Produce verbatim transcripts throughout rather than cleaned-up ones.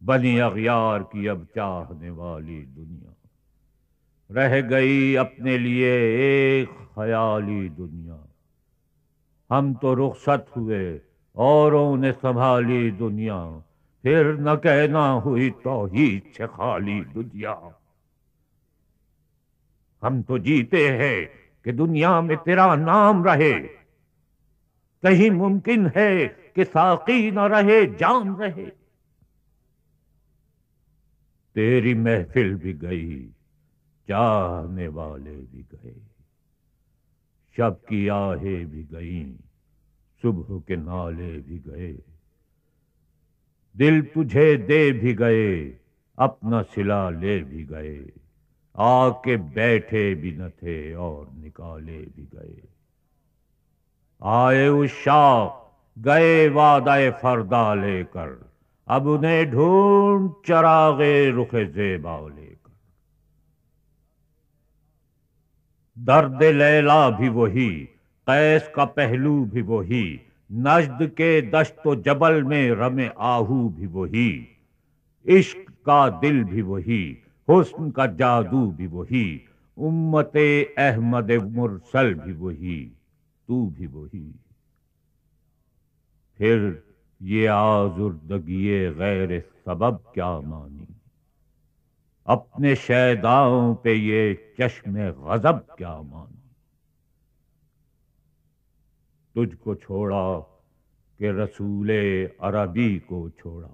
بنی اغیار کی اب چاہنے والی دنیا، رہ گئی اپنے لیے ایک خیالی دنیا۔ ہم تو رخصت ہوئے، اوروں نے سنبھالی دنیا، پھر نہ کہنا ہوئی توحید سے خالی دنیا۔ ہم تو جیتے ہیں کہ دنیا میں تیرا نام رہے، کہیں ممکن ہے کہ ساقی نہ رہے جام رہے۔ تیری محفل بھی گئی، چاہنے والے بھی گئے، شب کی آہیں بھی گئیں، صبح کے نالے بھی گئے۔ دل تجھے دے بھی گئے، اپنا صلہ لے بھی گئے، آ کے بیٹھے بھی نہ تھے اور نکالے بھی گئے۔ آئے عشاق گئے وعدہ فردا لے کر، اب انہیں ڈھونڈ چراغ رخ زیبا لے کر۔ درد لیلا بھی وہی، قیس کا پہلو بھی وہی، نجد کے دشت و جبل میں رم آہو بھی وہی۔ عشق کا دل بھی وہی، حسن کا جادو بھی وہی، امت احمد مرسل بھی وہی، تو بھی وہی۔ پھر یہ آزردگی غیر سبب کیا مانی، اپنے شیداؤں پہ یہ چشم غضب کیا مانی۔ تجھ کو چھوڑا کہ رسول عربی کو چھوڑا،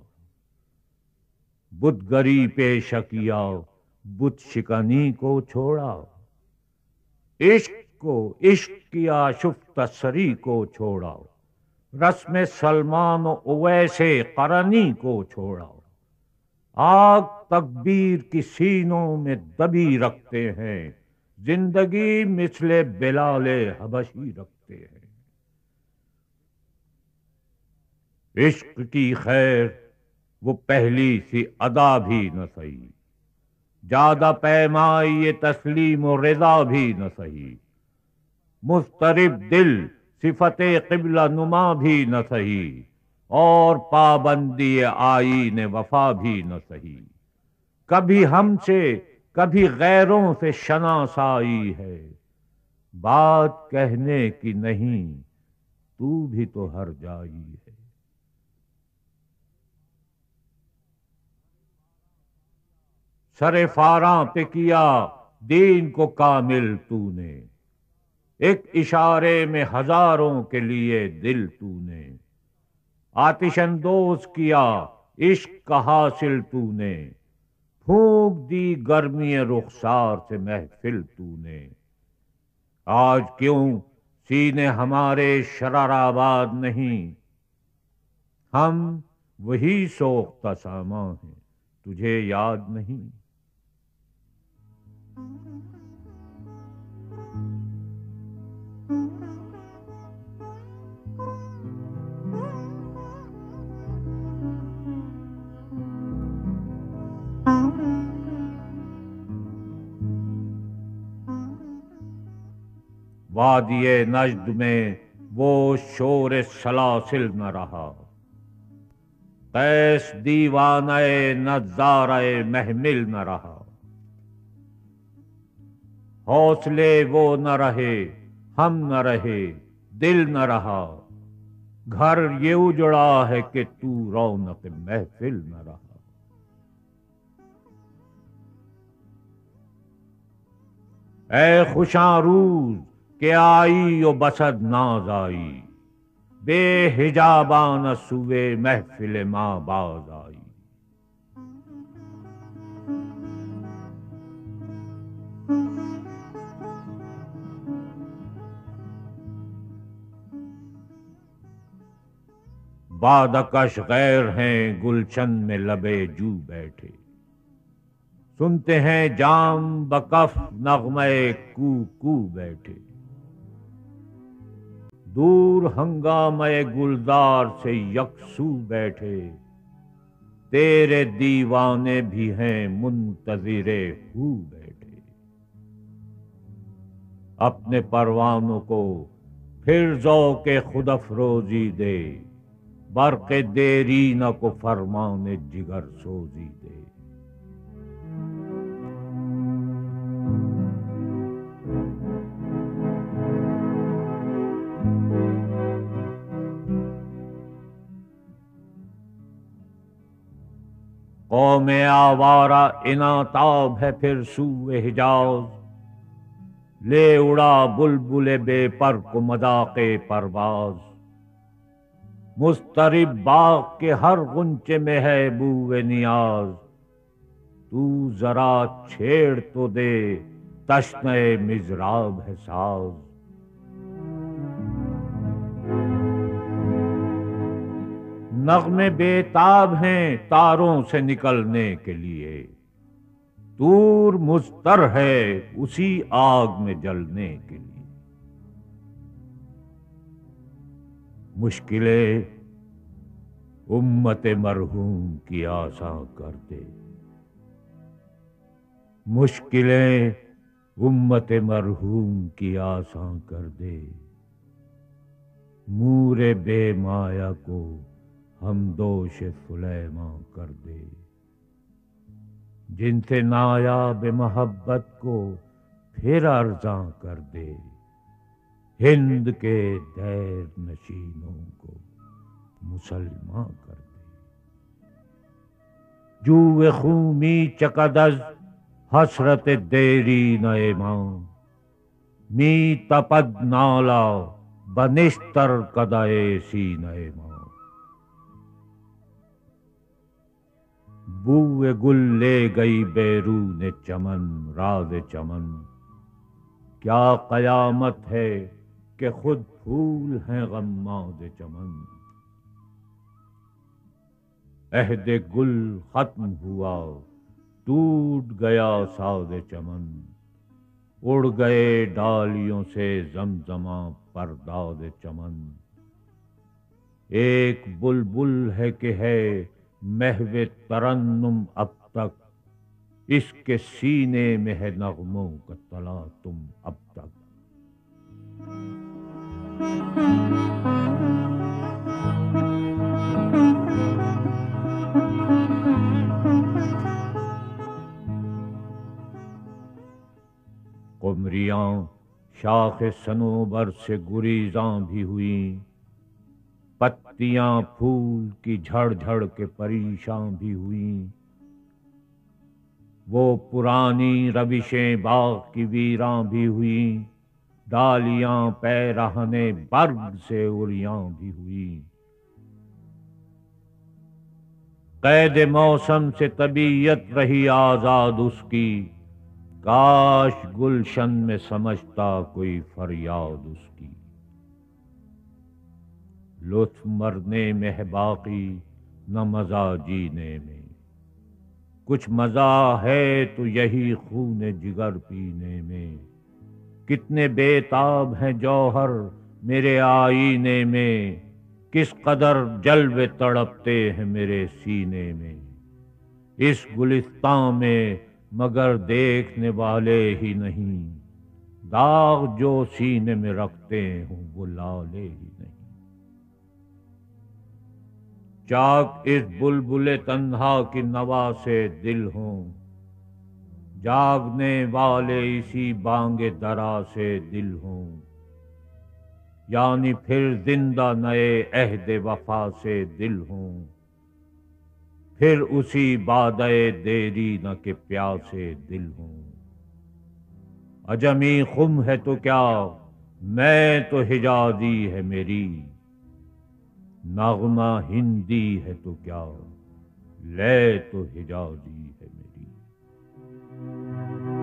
بت گری پیش کیا بت شکنی کو چھوڑا۔ عشق کو عشق کیا شفت سری کو چھوڑا، رسم سلمان و اویس قرنی کو چھوڑا۔ آگ تکبیر کی سینوں میں دبی رکھتے ہیں، زندگی مثل بلال حبشی رکھتے ہیں۔ عشق کی خیر وہ پہلی سی ادا بھی نہ سہی، جادہ پیمائی یہ تسلیم و رضا بھی نہ سہی۔ مضطرب دل صفت قبلہ نما بھی نہ سہی، اور پابندی آئین وفا بھی نہ سہی۔ کبھی ہم سے کبھی غیروں سے شناسائی ہے، بات کہنے کی نہیں تو بھی تو ہر جائی ہے۔ سر فاراں پہ کیا دین کو کامل تو نے، ایک اشارے میں ہزاروں کے لیے دل تو نے۔ آتش اندوز کیا عشق کا حاصل تو نے، پھونک دی گرمی رخسار سے محفل تو نے۔ آج کیوں سینے ہمارے شرر آباد نہیں، ہم وہی سوختہ ساما ہیں، تجھے یاد نہیں۔ وادی نجد میں وہ شور سلاسل نہ رہا، قیس دیوانہ نظارہ محمل نہ رہا۔ حوصلے وہ نہ رہے، ہم نہ رہے، دل نہ رہا، گھر یہ اجڑا ہے کہ تو رونق محفل نہ رہا۔ اے خوشاں روز کہ آئی و بسد ناز آئی، بے حجابانہ سوئے محفل ما باز آئی۔ بادکش غیر ہیں گلشن میں لبے جو بیٹھے، سنتے ہیں جام بکف نغمہ کو کو بیٹھے۔ دور ہنگامہ گلزار سے یکسو بیٹھے، تیرے دیوانے بھی ہیں منتظر ہو بیٹھے۔ اپنے پروانوں کو پھر ذوق خود افروزی دے، برق دیرینہ کو فرمان جگر سوزی دے۔ قوم آوارہ اناتاب ہے پھر سوئے حجاز، لے اڑا بلبل بے پر کو مذاق پرواز۔ مضطرب باغ کے ہر غنچے میں ہے بوئے نیاز، تو ذرا چھیڑ تو دے تشنہ مضراب ہے ساز۔ نغمے بے تاب ہیں تاروں سے نکلنے کے لیے، طور مضطر ہے اسی آگ میں جلنے کے لیے۔ مشکلیں امت مرحوم کی آساں کر دے، مشکلیں امت مرحوم کی آساں کر دے، مور بے مایا کو ہم دوش سلیماں کر دے۔ جن سے نایاب محبت کو پھر ارزاں کر دے، ہند کے دیر نشینوں کو مسلماں کر دے۔ جوئے خوں می چکد از حسرت دیرینہ ماں، می تپد نالا بنشتر کدئے سینہ ماں۔ بوئے گل لے گئی بیرون چمن راز چمن، کیا قیامت ہے کہ خود پھول ہیں غماز چمن۔ عہد گل ختم ہوا ٹوٹ گیا ساز چمن، اڑ گئے ڈالیوں سے زمزماں پرداز چمن۔ ایک بلبل ہے کہ ہے محو ترنم اب تک، اس کے سینے میں ہے نغموں کا تلاطم اب تک۔ قمریاں شاخ صنوبر سے گریزاں بھی ہوئیں، پتیاں پھول کی جھڑ جھڑ کے پریشاں بھی ہوئیں۔ وہ پرانی روشیں باغ کی ویراں بھی ہوئیں، ڈالیاں پیرہن برگ سے اریاں بھی ہوئیں۔ قید موسم سے طبیعت رہی آزاد اس کی، کاش گلشن میں سمجھتا کوئی فریاد اس کی۔ لطف مرنے میں ہے باقی نہ مزہ جینے میں، کچھ مزہ ہے تو یہی خون جگر پینے میں۔ کتنے بے تاب ہیں جوہر میرے آئینے میں، کس قدر جلوے تڑپتے ہیں میرے سینے میں۔ اس گلستاں میں مگر دیکھنے والے ہی نہیں، داغ جو سینے میں رکھتے ہوں وہ لالے ہی نہیں۔ چاک اس بلبل تنہا کی نوا سے دل ہوں، جاگنے والے اسی بانگ درا سے دل ہوں۔ یعنی پھر زندہ نئے عہد وفا سے دل ہوں، پھر اسی بادئ دیرینہ کے پیاسے دل ہوں۔ عجمی خم ہے تو کیا میں تو حجازی ہے میری، نغمہ ہندی ہے تو کیا لے تو حجازی ہے میری۔